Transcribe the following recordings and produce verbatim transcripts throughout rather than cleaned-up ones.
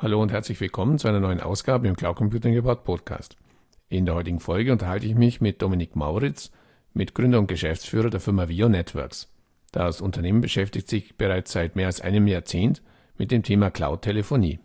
Hallo und herzlich willkommen zu einer neuen Ausgabe im Cloud Computing About Podcast. In der heutigen Folge unterhalte ich mich mit Dominik Mauritz, Mitgründer und Geschäftsführer der Firma Vio Networks. Das Unternehmen beschäftigt sich bereits seit mehr als einem Jahrzehnt mit dem Thema Cloud-Telefonie.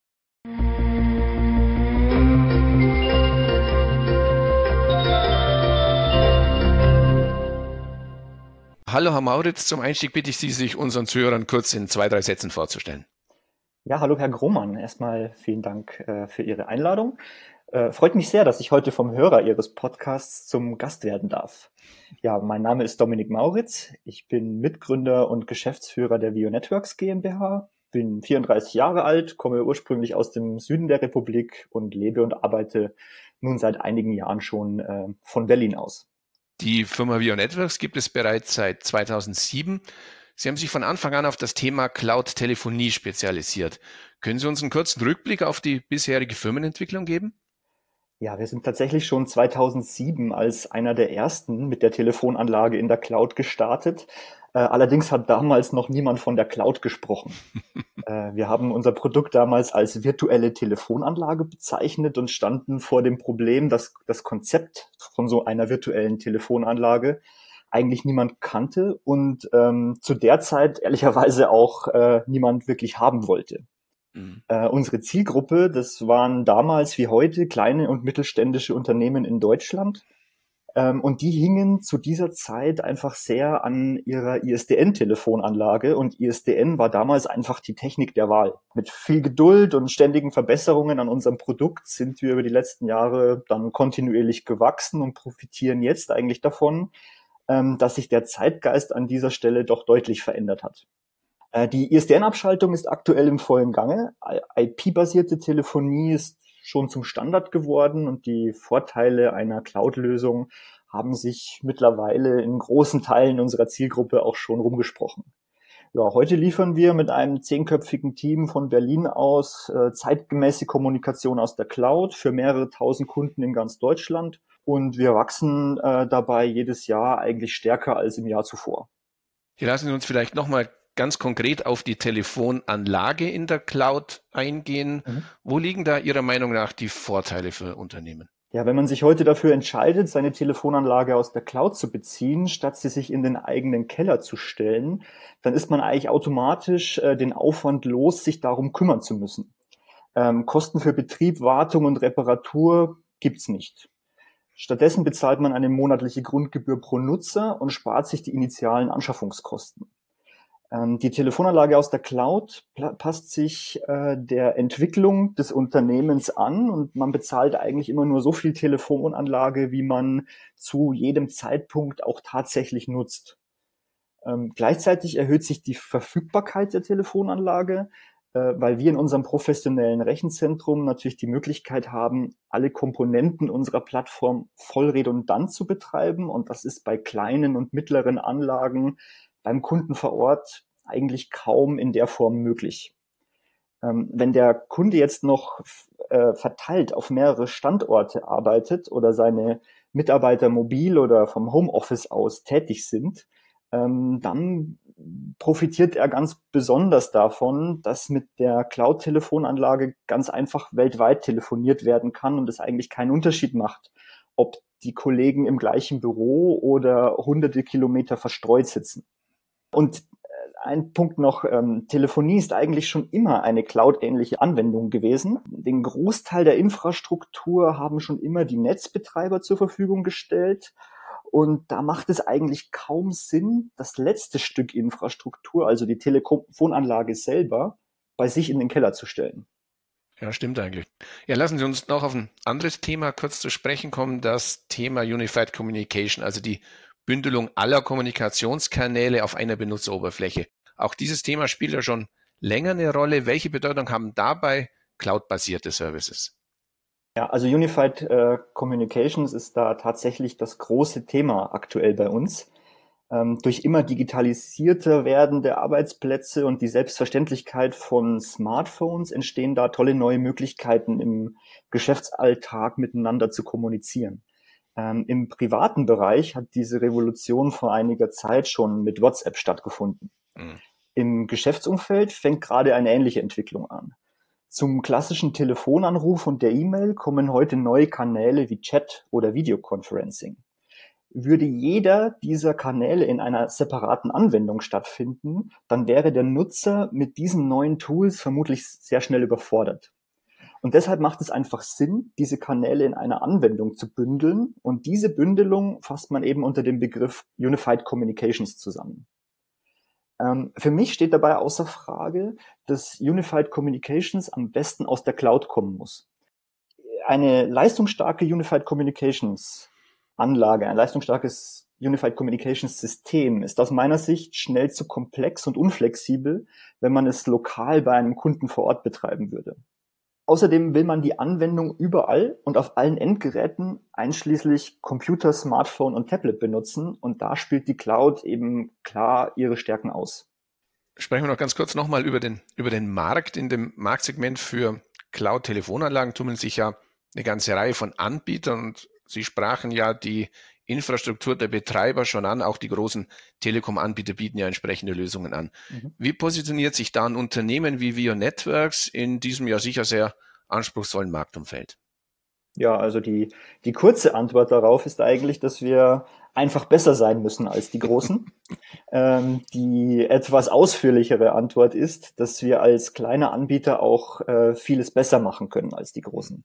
Hallo Herr Mauritz, zum Einstieg bitte ich Sie, sich unseren Zuhörern kurz in zwei, drei Sätzen vorzustellen. Ja, hallo Herr Grohmann. Erstmal vielen Dank äh, für Ihre Einladung. Äh, freut mich sehr, dass ich heute vom Hörer Ihres Podcasts zum Gast werden darf. Ja, mein Name ist Dominik Mauritz. Ich bin Mitgründer und Geschäftsführer der Vio Networks GmbH, bin vierunddreißig Jahre alt, komme ursprünglich aus dem Süden der Republik und lebe und arbeite nun seit einigen Jahren schon äh, von Berlin aus. Die Firma Vio Networks gibt es bereits seit zweitausendsieben. Sie haben sich von Anfang an auf das Thema Cloud-Telefonie spezialisiert. Können Sie uns einen kurzen Rückblick auf die bisherige Firmenentwicklung geben? Ja, wir sind tatsächlich schon zweitausendsieben als einer der ersten mit der Telefonanlage in der Cloud gestartet. Äh, allerdings hat damals noch niemand von der Cloud gesprochen. äh, wir haben unser Produkt damals als virtuelle Telefonanlage bezeichnet und standen vor dem Problem, dass das Konzept von so einer virtuellen Telefonanlage eigentlich niemand kannte und ähm, zu der Zeit ehrlicherweise auch äh, niemand wirklich haben wollte. Mhm. Äh, unsere Zielgruppe, das waren damals wie heute kleine und mittelständische Unternehmen in Deutschland. Ähm, und die hingen zu dieser Zeit einfach sehr an ihrer I S D N-Telefonanlage. Und I S D N war damals einfach die Technik der Wahl. Mit viel Geduld und ständigen Verbesserungen an unserem Produkt sind wir über die letzten Jahre dann kontinuierlich gewachsen und profitieren jetzt eigentlich davon, ähm, dass sich der Zeitgeist an dieser Stelle doch deutlich verändert hat. Die I S D N-Abschaltung ist aktuell im vollen Gange. I P-basierte Telefonie ist schon zum Standard geworden und die Vorteile einer Cloud-Lösung haben sich mittlerweile in großen Teilen unserer Zielgruppe auch schon rumgesprochen. Ja, heute liefern wir mit einem zehnköpfigen Team von Berlin aus äh, zeitgemäße Kommunikation aus der Cloud für mehrere tausend Kunden in ganz Deutschland und wir wachsen äh, dabei jedes Jahr eigentlich stärker als im Jahr zuvor. Hier lassen Sie uns vielleicht nochmal ganz konkret auf die Telefonanlage in der Cloud eingehen. Mhm. Wo liegen da Ihrer Meinung nach die Vorteile für Unternehmen? Ja, wenn man sich heute dafür entscheidet, seine Telefonanlage aus der Cloud zu beziehen, statt sie sich in den eigenen Keller zu stellen, dann ist man eigentlich automatisch äh, den Aufwand los, sich darum kümmern zu müssen. Ähm, Kosten für Betrieb, Wartung und Reparatur gibt's nicht. Stattdessen bezahlt man eine monatliche Grundgebühr pro Nutzer und spart sich die initialen Anschaffungskosten. Die Telefonanlage aus der Cloud passt sich äh, der Entwicklung des Unternehmens an und man bezahlt eigentlich immer nur so viel Telefonanlage, wie man zu jedem Zeitpunkt auch tatsächlich nutzt. Ähm, gleichzeitig erhöht sich die Verfügbarkeit der Telefonanlage, äh, weil wir in unserem professionellen Rechenzentrum natürlich die Möglichkeit haben, alle Komponenten unserer Plattform voll redundant zu betreiben und das ist bei kleinen und mittleren Anlagen beim Kunden vor Ort eigentlich kaum in der Form möglich. Ähm, wenn der Kunde jetzt noch äh, verteilt auf mehrere Standorte arbeitet oder seine Mitarbeiter mobil oder vom Homeoffice aus tätig sind, ähm, dann profitiert er ganz besonders davon, dass mit der Cloud-Telefonanlage ganz einfach weltweit telefoniert werden kann und es eigentlich keinen Unterschied macht, ob die Kollegen im gleichen Büro oder hunderte Kilometer verstreut sitzen. Und ein Punkt noch, ähm, Telefonie ist eigentlich schon immer eine Cloud-ähnliche Anwendung gewesen. Den Großteil der Infrastruktur haben schon immer die Netzbetreiber zur Verfügung gestellt. Und da macht es eigentlich kaum Sinn, das letzte Stück Infrastruktur, also die Telefonanlage selber, bei sich in den Keller zu stellen. Ja, stimmt eigentlich. Ja, lassen Sie uns noch auf ein anderes Thema kurz zu sprechen kommen, das Thema Unified Communication, also die Bündelung aller Kommunikationskanäle auf einer Benutzeroberfläche. Auch dieses Thema spielt ja schon länger eine Rolle. Welche Bedeutung haben dabei cloud-basierte Services? Ja, also Unified äh, Communications ist da tatsächlich das große Thema aktuell bei uns. Ähm, durch immer digitalisierter werdende Arbeitsplätze und die Selbstverständlichkeit von Smartphones entstehen da tolle neue Möglichkeiten im Geschäftsalltag miteinander zu kommunizieren. Ähm, Im privaten Bereich hat diese Revolution vor einiger Zeit schon mit WhatsApp stattgefunden. Mhm. Im Geschäftsumfeld fängt gerade eine ähnliche Entwicklung an. Zum klassischen Telefonanruf und der E-Mail kommen heute neue Kanäle wie Chat oder Videoconferencing. Würde jeder dieser Kanäle in einer separaten Anwendung stattfinden, dann wäre der Nutzer mit diesen neuen Tools vermutlich sehr schnell überfordert. Und deshalb macht es einfach Sinn, diese Kanäle in einer Anwendung zu bündeln. Und diese Bündelung fasst man eben unter dem Begriff Unified Communications zusammen. Ähm, für mich steht dabei außer Frage, dass Unified Communications am besten aus der Cloud kommen muss. Eine leistungsstarke Unified Communications Anlage, ein leistungsstarkes Unified Communications System ist aus meiner Sicht schnell zu komplex und unflexibel, wenn man es lokal bei einem Kunden vor Ort betreiben würde. Außerdem will man die Anwendung überall und auf allen Endgeräten, einschließlich Computer, Smartphone und Tablet benutzen, und da spielt die Cloud eben klar ihre Stärken aus. Sprechen wir noch ganz kurz nochmal über den, über den Markt. In dem Marktsegment für Cloud-Telefonanlagen tummeln sich ja eine ganze Reihe von Anbietern, und Sie sprachen ja die Infrastruktur der Betreiber schon an. Auch die großen Telekom-Anbieter bieten ja entsprechende Lösungen an. Mhm. Wie positioniert sich da ein Unternehmen wie Vio Networks in diesem ja sicher sehr anspruchsvollen Marktumfeld? Ja, also die, die kurze Antwort darauf ist eigentlich, dass wir einfach besser sein müssen als die Großen. ähm, die etwas ausführlichere Antwort ist, dass wir als kleine Anbieter auch äh, vieles besser machen können als die Großen.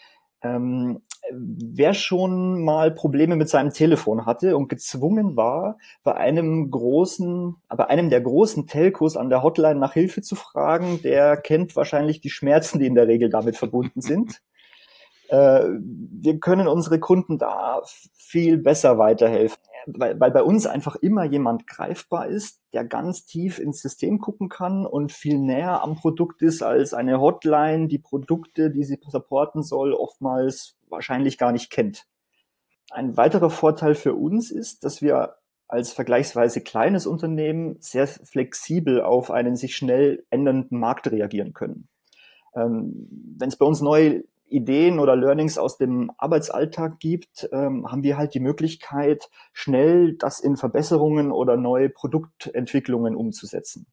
Ähm, wer schon mal Probleme mit seinem Telefon hatte und gezwungen war, bei einem großen, bei einem der großen Telcos an der Hotline nach Hilfe zu fragen, der kennt wahrscheinlich die Schmerzen, die in der Regel damit verbunden sind. Äh, wir können unsere Kunden da viel besser weiterhelfen, weil, weil bei uns einfach immer jemand greifbar ist, der ganz tief ins System gucken kann und viel näher am Produkt ist als eine Hotline, die Produkte, die sie supporten soll, oftmals wahrscheinlich gar nicht kennt. Ein weiterer Vorteil für uns ist, dass wir als vergleichsweise kleines Unternehmen sehr flexibel auf einen sich schnell ändernden Markt reagieren können. Ähm, wenn es bei uns neue Ideen oder Learnings aus dem Arbeitsalltag gibt, ähm, haben wir halt die Möglichkeit, schnell das in Verbesserungen oder neue Produktentwicklungen umzusetzen.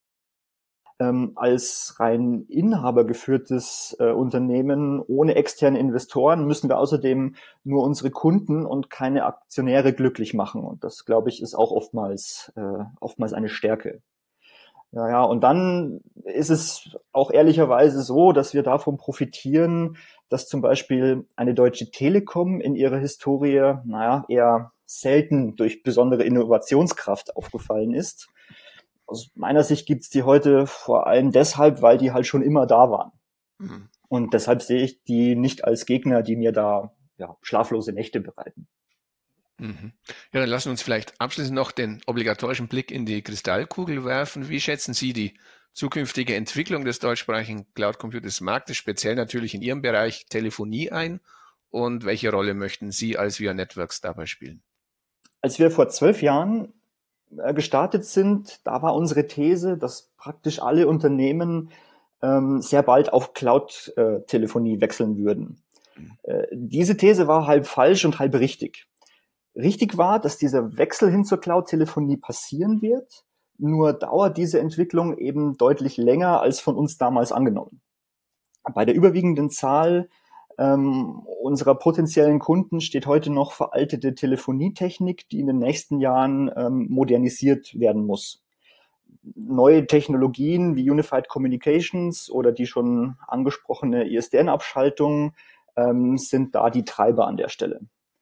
Ähm, als rein inhabergeführtes äh, Unternehmen ohne externe Investoren müssen wir außerdem nur unsere Kunden und keine Aktionäre glücklich machen. Und das, glaube ich, ist auch oftmals, äh, oftmals eine Stärke. Ja, ja, und dann ist es auch ehrlicherweise so, dass wir davon profitieren, dass zum Beispiel eine Deutsche Telekom in ihrer Historie, naja, eher selten durch besondere Innovationskraft aufgefallen ist. Aus meiner Sicht gibt's die heute vor allem deshalb, weil die halt schon immer da waren. Mhm. Und deshalb sehe ich die nicht als Gegner, die mir da ja, schlaflose Nächte bereiten. Mhm. Ja, dann lassen wir uns vielleicht abschließend noch den obligatorischen Blick in die Kristallkugel werfen. Wie schätzen Sie die zukünftige Entwicklung des deutschsprachigen Cloud Computers Marktes, speziell natürlich in Ihrem Bereich Telefonie, ein? Und welche Rolle möchten Sie als Vio Networks dabei spielen? Als wir vor zwölf Jahren gestartet sind, da war unsere These, dass praktisch alle Unternehmen ähm, sehr bald auf Cloud-Telefonie wechseln würden. Mhm. Äh, diese These war halb falsch und halb richtig. Richtig war, dass dieser Wechsel hin zur Cloud-Telefonie passieren wird, nur dauert diese Entwicklung eben deutlich länger als von uns damals angenommen. Bei der überwiegenden Zahl ähm, unserer potenziellen Kunden steht heute noch veraltete Telefonietechnik, die in den nächsten Jahren ähm, modernisiert werden muss. Neue Technologien wie Unified Communications oder die schon angesprochene I S D N-Abschaltung ähm, sind da die Treiber an der Stelle.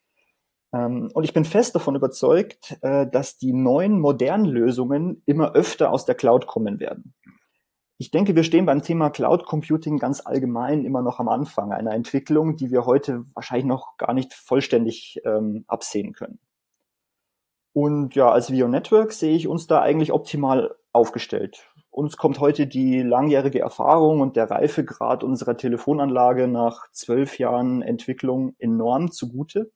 Und ich bin fest davon überzeugt, dass die neuen modernen Lösungen immer öfter aus der Cloud kommen werden. Ich denke, wir stehen beim Thema Cloud Computing ganz allgemein immer noch am Anfang einer Entwicklung, die wir heute wahrscheinlich noch gar nicht vollständig ähm, absehen können. Und ja, als Vio Network sehe ich uns da eigentlich optimal aufgestellt. Uns kommt heute die langjährige Erfahrung und der Reifegrad unserer Telefonanlage nach zwölf Jahren Entwicklung enorm zugute.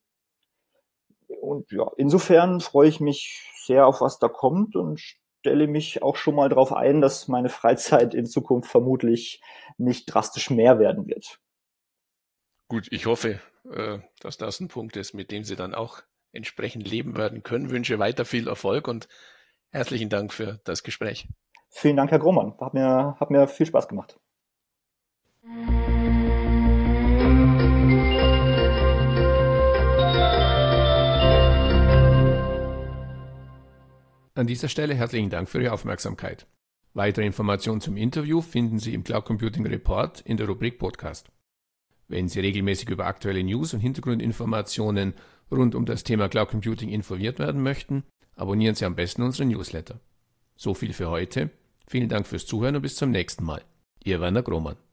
Und ja, insofern freue ich mich sehr auf, was da kommt, und stelle mich auch schon mal darauf ein, dass meine Freizeit in Zukunft vermutlich nicht drastisch mehr werden wird. Gut, ich hoffe, dass das ein Punkt ist, mit dem Sie dann auch entsprechend leben werden können. Ich wünsche weiter viel Erfolg und herzlichen Dank für das Gespräch. Vielen Dank, Herr Grohmann. Hat mir, hat mir viel Spaß gemacht. An dieser Stelle herzlichen Dank für Ihre Aufmerksamkeit. Weitere Informationen zum Interview finden Sie im Cloud Computing Report in der Rubrik Podcast. Wenn Sie regelmäßig über aktuelle News und Hintergrundinformationen rund um das Thema Cloud Computing informiert werden möchten, abonnieren Sie am besten unseren Newsletter. So viel für heute. Vielen Dank fürs Zuhören und bis zum nächsten Mal. Ihr Werner Grohmann.